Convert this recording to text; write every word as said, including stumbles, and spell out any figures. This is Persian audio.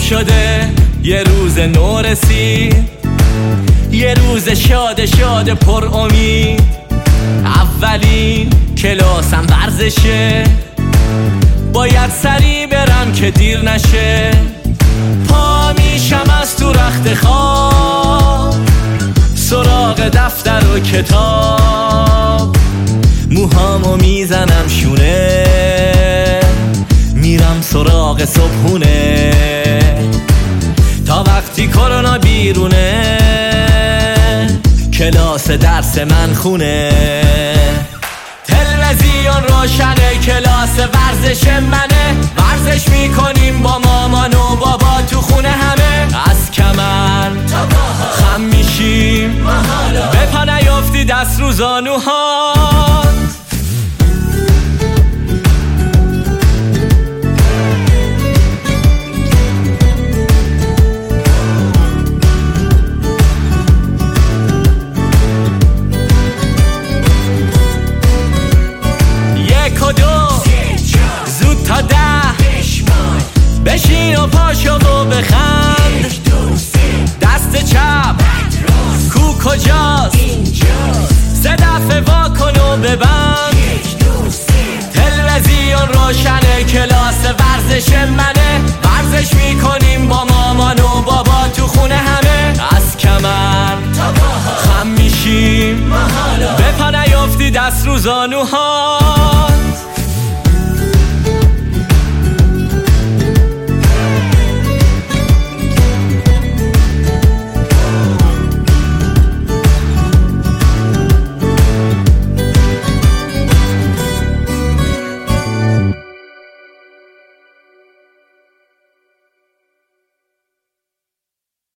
شده یه روز نو رسید، یه روز شاد شاد پر امید. اولین کلاسم ورزشه، باید سریع برم که دیر نشه. پا میشم از تو رخت خواب سراغ دفتر و کتاب، موهامو میزنم شونه، میرم سراغ صبحونه. تا وقتی کرونا بیرونه کلاس درس من خونه. تلویزیون روشنه کلاس ورزش منه، ورزش میکنیم با مامان و بابا تو خونه همه. از کمر خم میشیم به پا نیافتی دست رو زانوهات. زود تا ده بشین و پاشو و بخند. دست چپ کو کجاست؟ سه دفعه وا کن و ببند. تلویزیون روشنه کلاس ورزش منه، ورزش میکنیم با مامان و بابا تو خونه همه. از کمر خم میشیم به پا نیافتی دست رو زانوها.